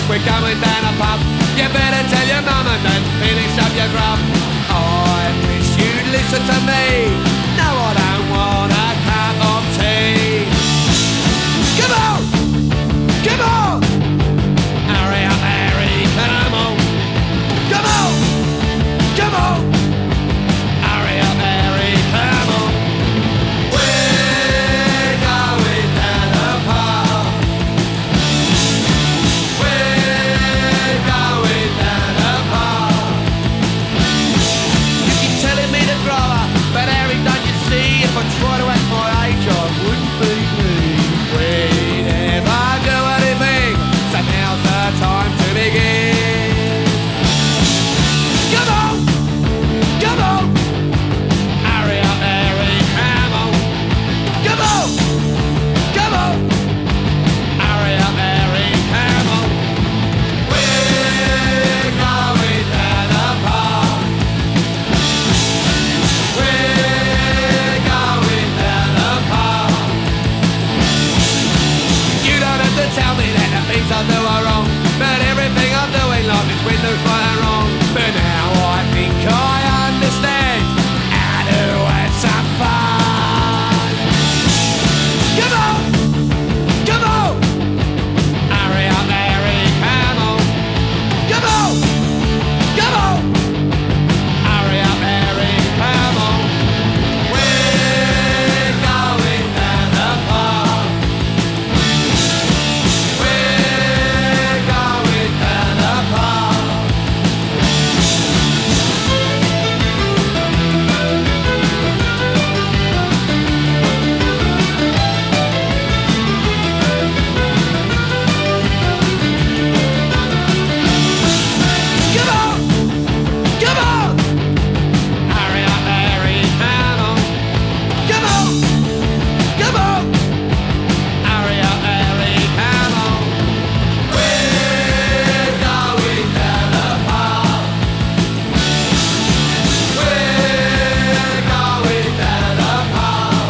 we're going down a pub. You better tell your mum and then finish up your grub. I wish you'd listen to me. No, I don't want a cup of tea. Come on! Come on! Hurry up, Harry, come on! Come on! Come on! Hurry up, Harry, come on! We're going down the pub. We're going down the pub. You keep telling me to grow up, but Harry, don't you see? If I try to act my age, I wouldn't be me. We'd never do anything, so now's the time to begin. Come on! Come on! Hurry up, Harry, come on! Come on! Come on! Hurry up, Harry, come on! We're going down the pub. We're going down the pub. You don't have to tell me that the things I do are wrong, but everything I do in life is windows right and wrong. But now I think I understand how to have some fun. Come on! Come on! Hurry up, Harry, come on! Come on! Come on! Hurry up, Harry, come on! We're going down the pub. We're going down the pub. Come on! Come on! Hurry up, Harry, come on! Come on! Come on! Hurry up, Harry, come on! We're going down the pub. We're going down the pub.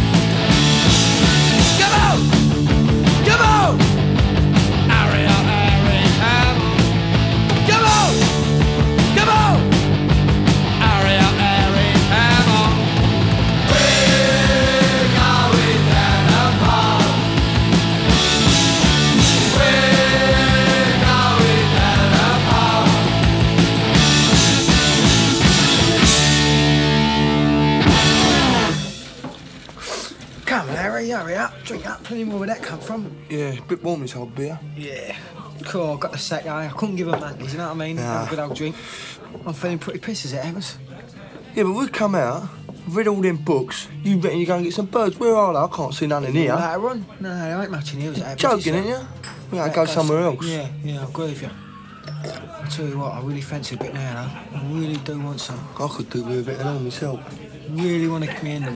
Come on! Come on! Hurry up, Harry, come on! Come on! Come on! Hurry up, Harry, come on! We're going down the pub. We're going down the pub. Come on, Harry, hurry up. Drink up. Plenty more where that come from. Yeah, a bit warm this old beer. Yeah. Cool, I got the sack, I couldn't give a monkeys, you know what I mean? Nah. Have a good old drink. I'm feeling pretty pissed as it happens. Yeah, but we've come out, read all them books. You reckon you go and get some birds? Where are they? I can't see none in here. Later on? No, there ain't much in here as it happens. Joking, is ain't there? you? We gotta go somewhere else. Yeah, I agree with you. I tell you what, I really fancy a bit now, though. I really do want some. I could do with a bit of that myself. Really want to get me in the